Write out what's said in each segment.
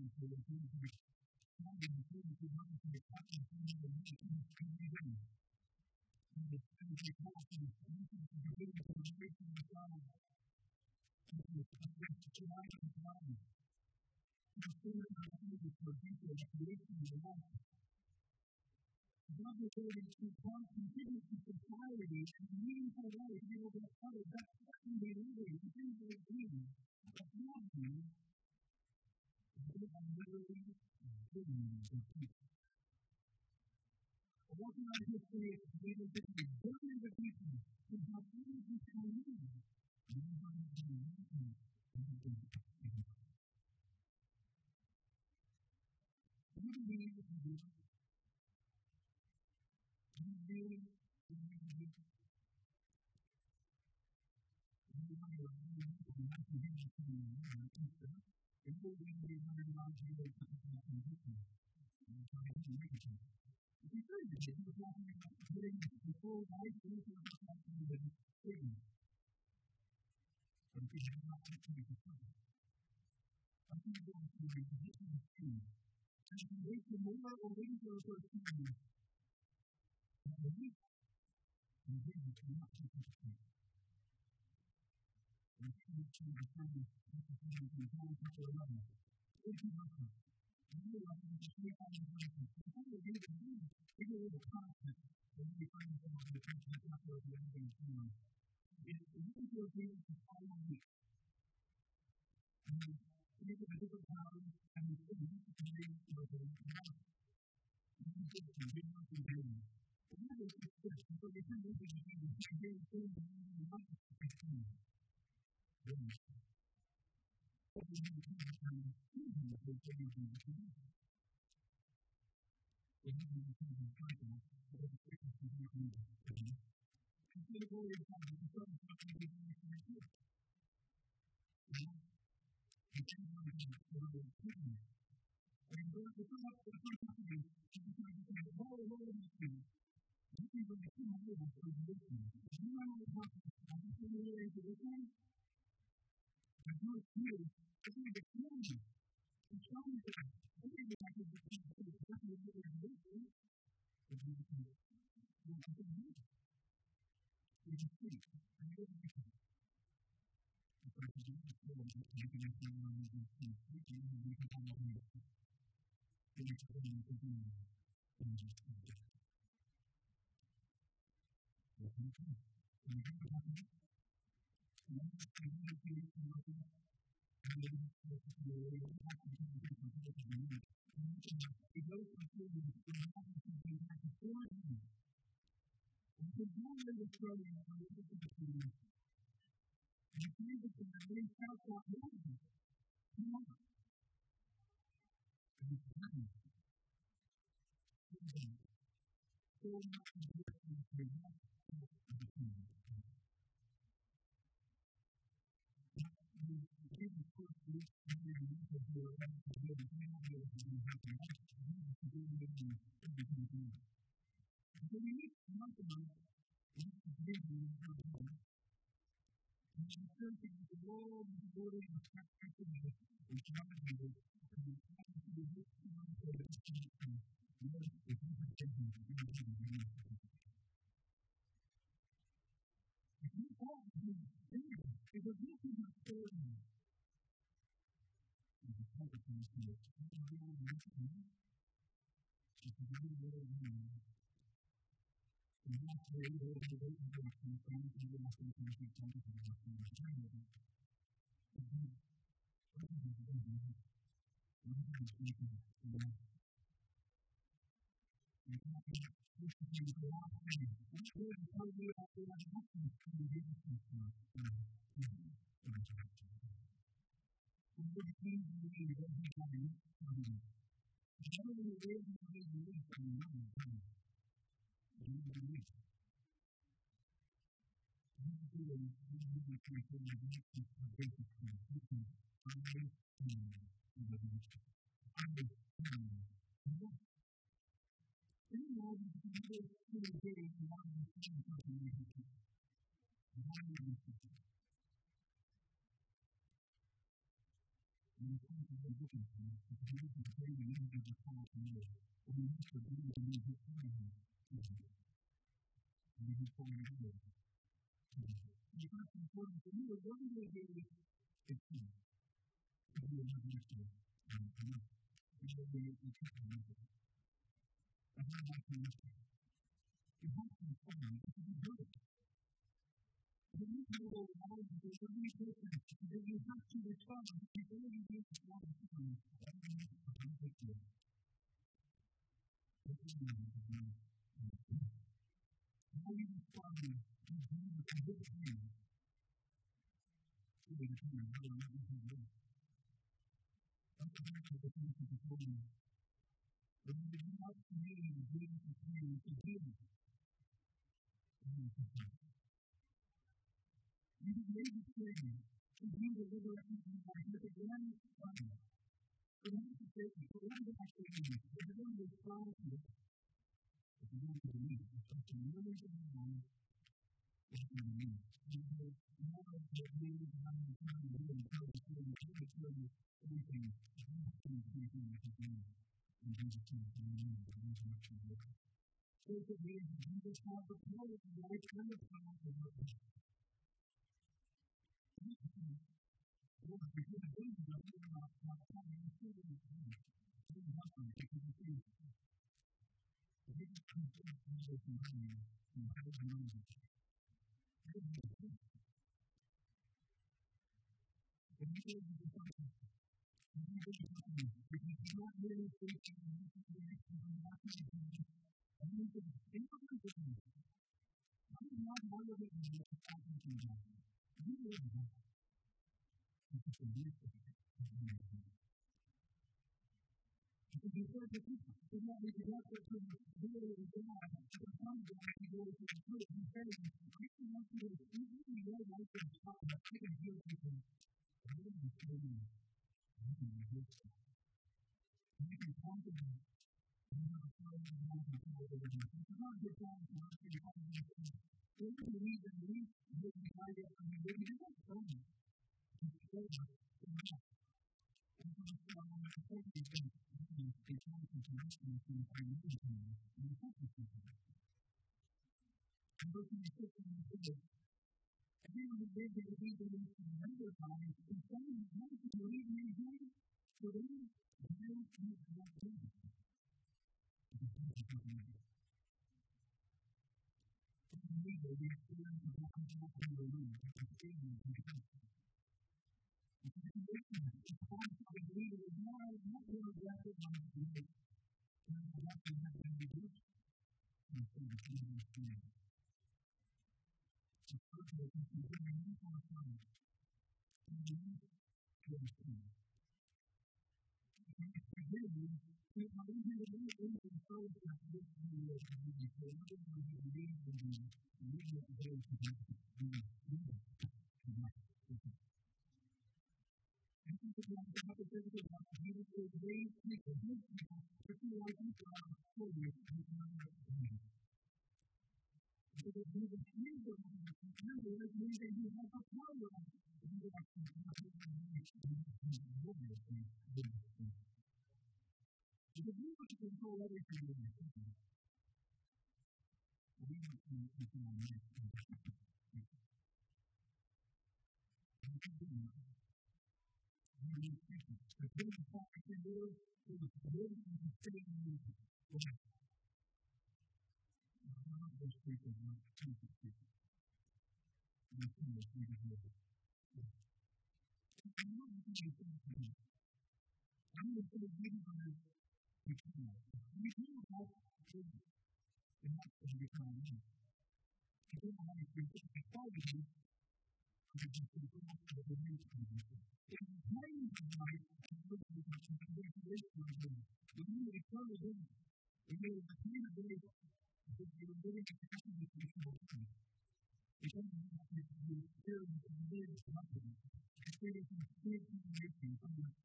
God is able to contribute to society in a meaningful way to be able to help others. That's what they live. The things they do. That's not me. They are literally doing the people. What can I just say is able to be billions of people who have others who can live. And it's time to really look at things, because we can say the image of the past and live. But we have to believe the need to find him. And we just want to live. And the most important for you is what do they do is him. If you have an issue, and enough. And what do you keep on living? And how about you live? You have to respond because you do it. When you know the lies of the only person that you have to respond, you only need to respond to them. And you need to respond to them. What do you do? How you respond to a good thing? You can tell me how to let you do it. That's the fact that the things that you told me. But when you have to be in the good to do to do it, you can make a statement to do the liberation by with a grand plan. So that's the statement. So what is that statement? If you're going to respond to it, if you want to believe it, it's just a million to the one, it's going to mean. You know, more of the daily time and time and doing the purpose of the purpose of everything. You have to do something that you do. And do the things that you need to do to actually work. So it means you just have the power to write and the power to work. Because the things that you are not having to do with you, you have to take the things. The biggest concern is that you have to know that. And you do it. And you do it because you do it because you're not really facing the reaction from the action of the and you can think of it with you. I'm not one of it in the action of the you live that. It's just a beautiful thing. Because you said that you want me to walk up to the door of God, to the front of God, to go to the foot. He said, I don't want you to see your life in God, but I can hear people. I want to tell you, you can resist that. You can talk about it. You have a problem with God and power over you. It's not your problem to ask you how to do things. So you believe that you will be guided and you will be able to tell you. It's so much. And so it's not only important to think. They try to connect them to the financial plan and the focus of it. And those who are sitting in the field, everyone who lives in the region in another time, is saying, how do you believe in him? For them, they don't need to walk in. For me, they experience the contact in the room, the statement, and the concept. It's a condition. It's hard to believe it is not really recognized in it. And what they have been reduced and so the thing is clear. The purpose is to bring a new time and the new to the thing. And it's beginning to not even the new engine shows that this new is to be for everyone who believes in you and you will be able to be I think that one of the other things about Jesus is raised people, good people, particularly like you are holy and not holy. Because Jesus is the one that you remember, it means that you have the power of it. You actually have the power of it. Because you want to control everything in your thinking. We want to control our minds. You can do that. You need to think. The thing you talk to your Lord is good and you say to you, well, not those people, not stupid people. You see what you do. I'm not going to say to you. I'm going to say to you guys, you can't. You can't have to and that's going to become a man. You don't have to think it's all of you. You can say, well, that's what the news is. If you claim to life, it's going to become a manipulation of them. When you are eternal living, when you are the kind of living that you are living in happiness with your life, it doesn't have to be experience and live nothing. Experience and spiritual nation from the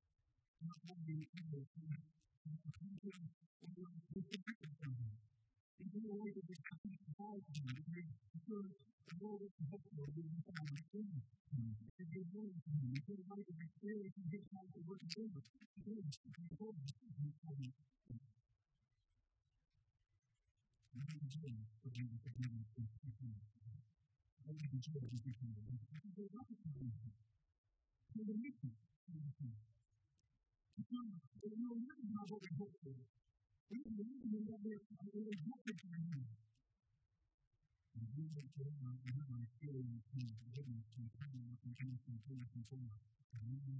not only in the country or the disconnected from them. In a way that is actually surprised me, because the world is hopeful that you find my friends. If you're willing to me, if you're right to experience and get out to work together, again, if you're told me, you tell me, you have to do it for you to forgive me for speaking. I want to do it for you. This is a right to do it. So the mission is to become, that we will never have what we hope for. We will never have what we hope for you. And we will have an experience in forgiveness and coming up and answering prayers and prayer. And we will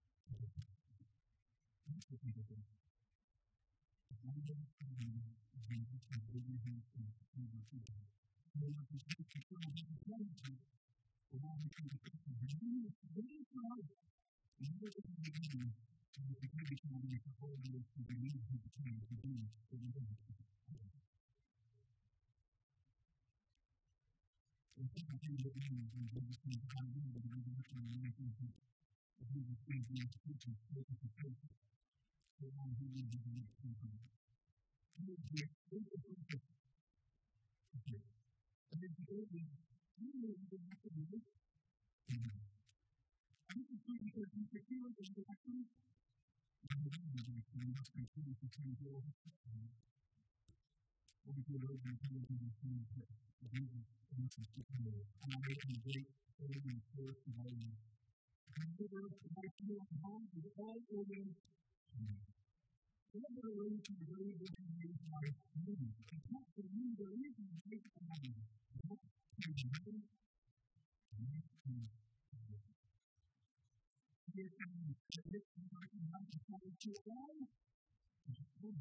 that's what people do. One of the things is Jesus is giving him some favor to them. So if you take the time to pray to the one who can be Christian, and you will very proud and you will be beginning and you can be trying to hold you to believe who the time to be for the Lord. And so I think that we will be able to find out that we will actually make it if we will see the institution spoken to faith, the one who will be the next people. You will be a great person. And then today, you will be able to do this. And this is true because you secure the direction. And the way you must continue to change your life. What if you're open to it in the same place? Jesus, this is secure. And I make you great, great, and first of all. Consider my fear of home is all over. What are the ways to the way that you make life living? It's not for you, there is a great family. What can you do? Your family is this and I can have to tell it to your life. It's good.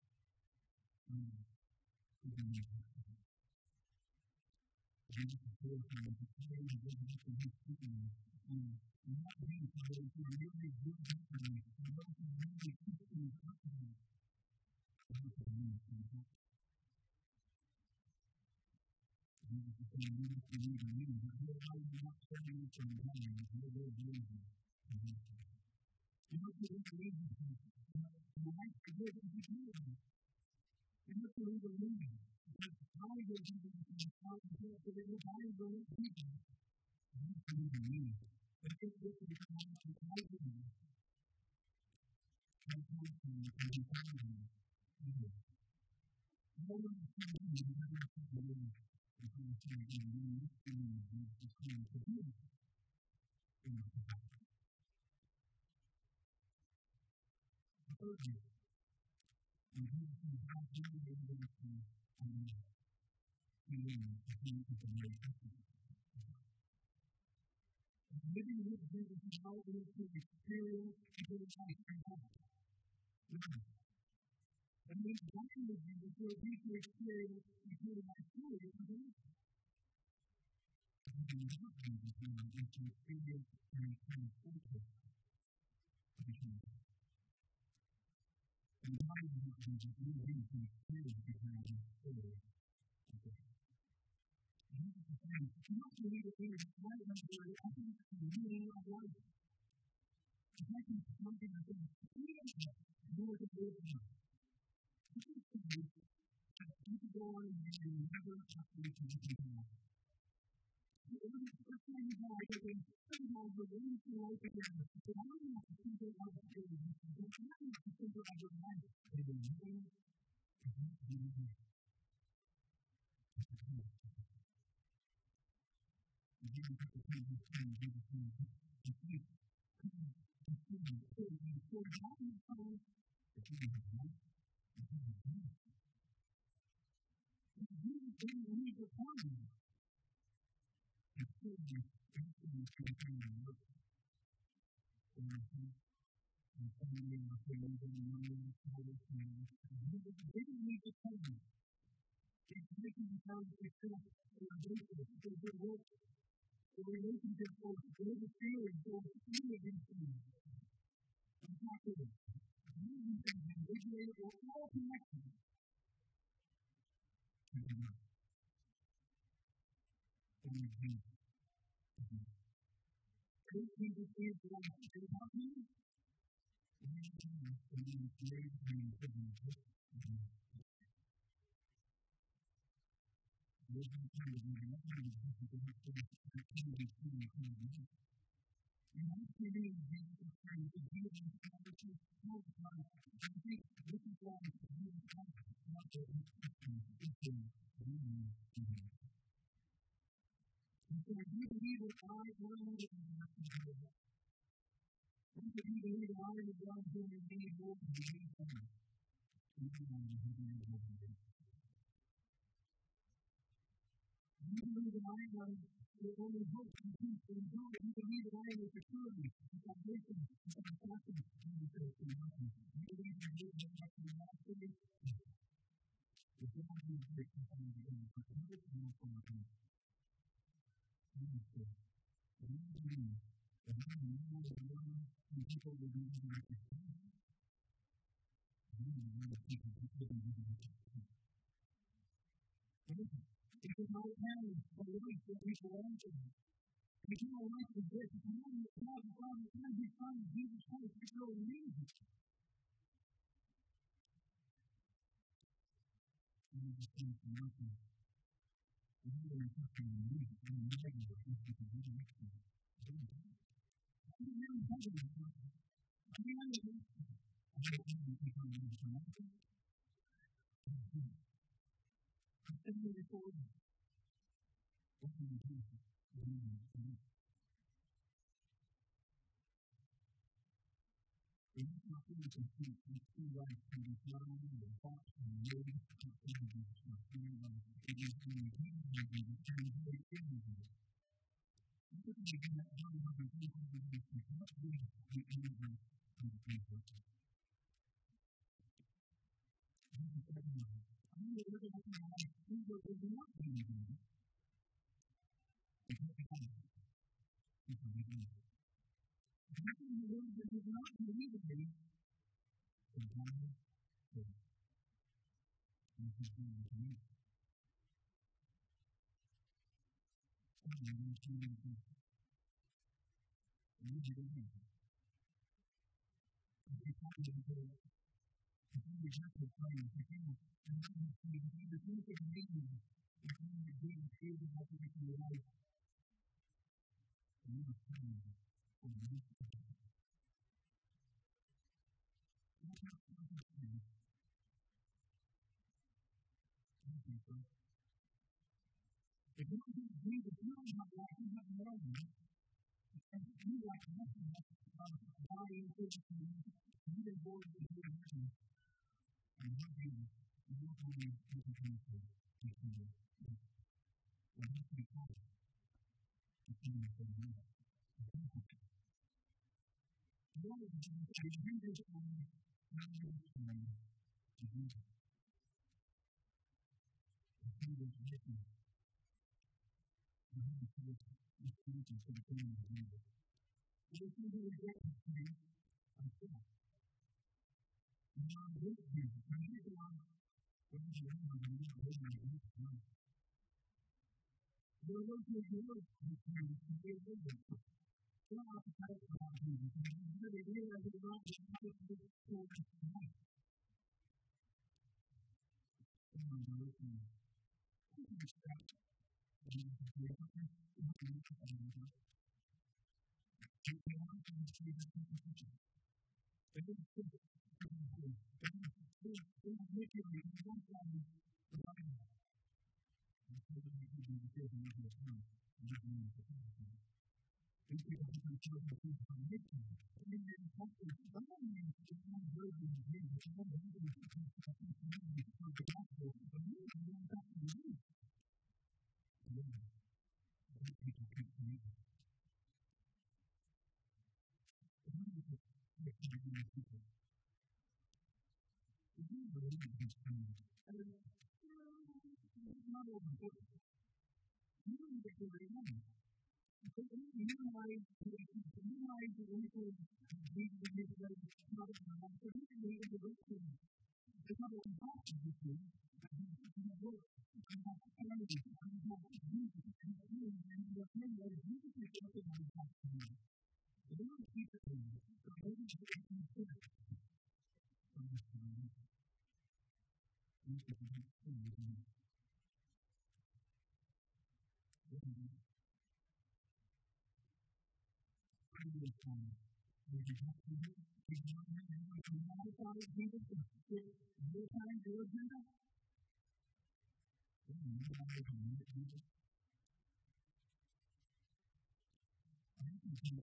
Jesus is there for you to pray and give you to his people. And not being somebody who really good company, and those who really keep you company. Jesus is there for you. Jesus is saying, you have to read and read, but you're not saying from the time, you're very lazy. You have to read the lazy people. You have to live in the community. You have to read the lazy. Because how do you do this? How do you do it? How do you do it? You have to read the lazy. But if you have to become a library, and you find them, you do. No one is saying you have to do it. It's going to say, you need to do it. It's going to do it. Thirdly, and Jesus is not doing it with you feeling the heat of the very living with Jesus is how we can experience the life of God. And then walking with Jesus will be to experience the life fully of God. And then not Jesus now is to experience an eternal focus of eternity. And why is not Jesus will be to experience the eternal fully of God. Jesus is saying, you have to leave it in the light of the essence of the meaning of life. It's not something that is more than this. This is something that people go on and never actually connect with life. The first time you die, somehow you're ready to life again. But I don't have to think about the day. I don't have to think about your life. And the day is not beautiful. You didn't have to take this time to do the thing. You think, for God is fine, but you didn't have life. Jesus didn't leave the time. He told you everything is going to come in work. And family and friends and money and all those things. Jesus didn't leave the time. He's making the time to success for a business, for good work, for relationship, for good feeling, for any of these things. In fact, these things are regulated or all connected. And they're not. Only Jesus. Jesus is the one who is not me. And then he is the great and the there's no kind of moving up to the people who have to be truly kind of moving. And that's the way Jesus is trying to do it in the conversation all the time. I think this is why Jesus has not the instructions into doing it. And so I do believe that I am the instructions. I do believe that I am the God who has made more than the made one. You believe that I am the only hope and peace and joy. You believe that I am the security, the salvation, the satisfaction, and the satisfaction. You believe that you are not the master. The God who is great and kind and the perfect and all for us. You say, and you believe that I am the Lord of the Lord, and people will be able to see. You know the people who will be able to see. It is not a pattern of life that we belong to. The eternal life is this. If you know that God the Father and His Son, Jesus Christ, it's really amazing. And you just think nothing. You know there's nothing in me. And you know that you can do anything. I don't know how to do it. I don't know how to do it. I don't know how to do it. I'm sitting there before you. What do you do? It is not really complete. It's too right to be found in the thoughts and motives of individuals who are feeling like it is being given to you to translate everything. You couldn't begin that one of the people who is not doing the immigrant to the people. Jesus said, I'm going to look at my life, who is not doing it. It's not the kind. It's not the kind. How can you live that is not believing me? The Bible says, this is going to me. I'm going to do it. You do it. It's not going to do it. If you reject the claim, if you are not going to do it, if you think it's amazing, if you are being able to make your life, you are praying for the next time. That's not what I'm saying. If you don't do the feeling of life, you have no one. And you like nothing else about body and physical, you are born to do nothing. And what do you not only do the things that you can do, but you can call it the things that you do. One of the things that you do this time, not this time, to do it. The thing that's written, you have to do it. It's easy for the thing to do it. And if you do it this time, I'm sorry. Now, this thing, when you go on, when you go on, you're not living in this time. There was no word this time to be able to do it. Don't have to tell us about Jesus. You really realize that God is not going to do it for us tonight. Oh, my God, listen. I can stop. And you can say, okay, I'm not going to do it. You can also say that you can do it. But it's good. It's literally one time the Bible. And so that you can do the same thing every time. Not only the time. These people have been told that these are mission. And then they talk to some of them, it's not very good to do, but some of them are talking about the gospel, but you don't have to do it. These people can't do it. Not overboard. You don't get to the end. So you realize the influence of being in this way, not in the life, but even the individual. It's not a compassion with you, but you work. You have clarity, you have Jesus, and you have him that is Jesus is something that is not to you. But they don't keep it in you. So maybe you can consider from this time. You can consider it. Would you have to do it? Did you not have anyone to modify Jesus to fit your time, your agenda? Well, you know how they can meet Jesus? I think you can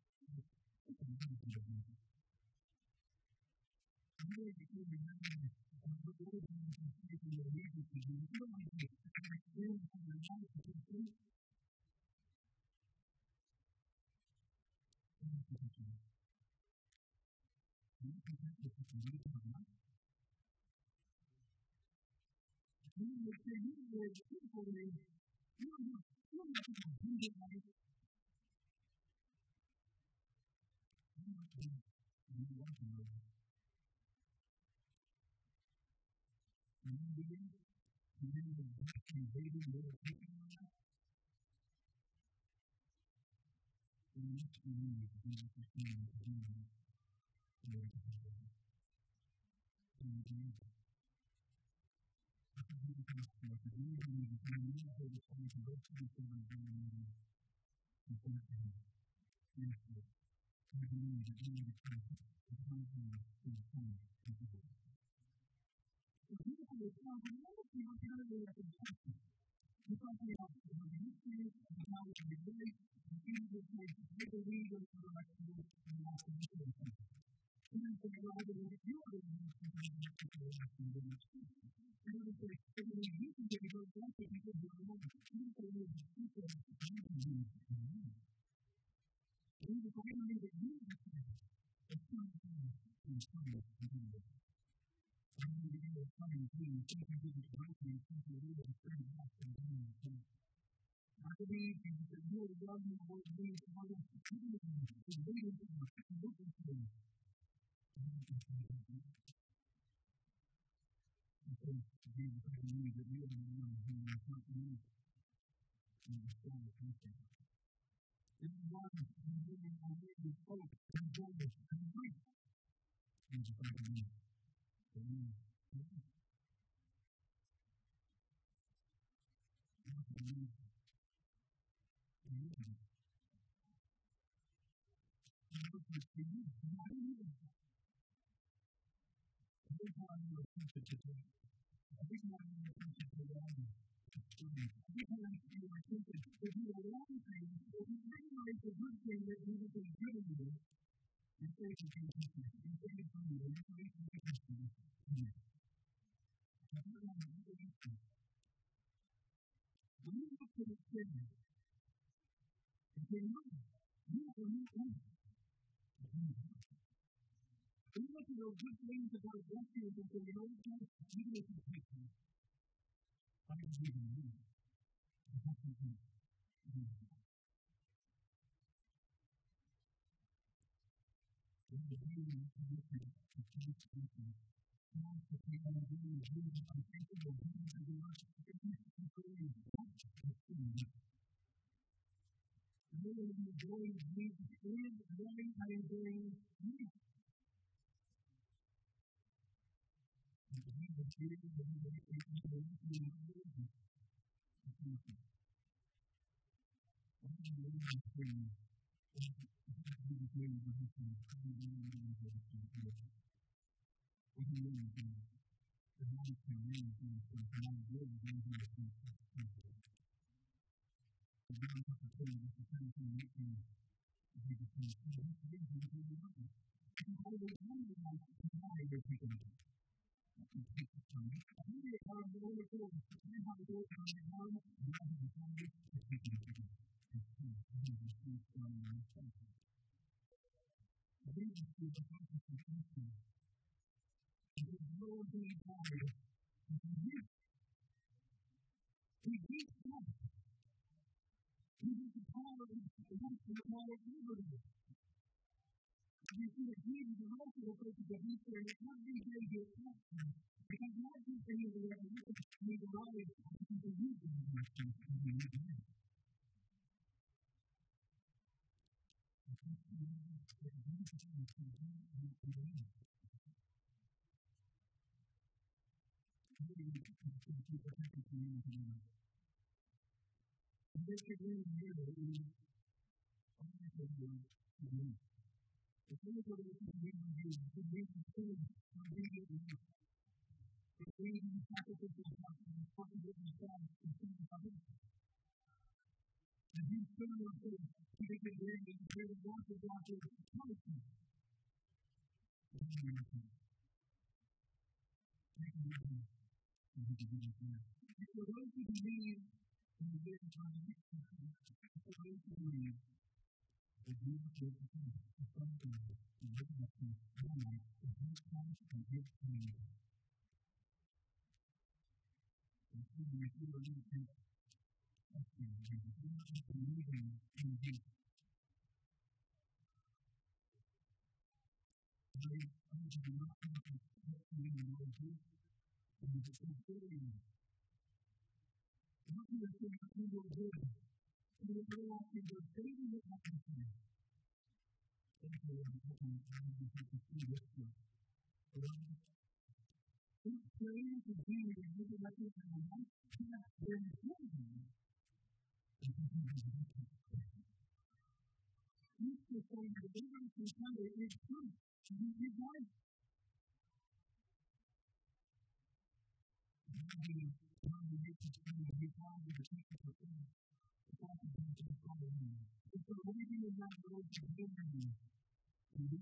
really become the man of the Lord and taking your leaders to do. You don't want to experience in your life to complete. believe. The thing is, what it is to believe in you, to believe in food, to believe in you. To believe in the sacrificial act of the person that you saw in front of others. And you still know that you make it great and you create a lot of punishment. For those who believe in the day of God, for those who believe that Jesus is the Son of God, the resurrection, and life, the Holy Christ, and His name. And so we feel a little bit of Jesus. We are not believing in Jesus. I do not want to talk to you about Jesus. And it's considering what you are saying to your good. And you're very often you're saving it up with you. Thank you, Lord. I have to see this one. It's praying to be the resurrection and the life that there is nothing. Each is saying that every Sunday is true. You did right. It's the reading of that word to give you. To be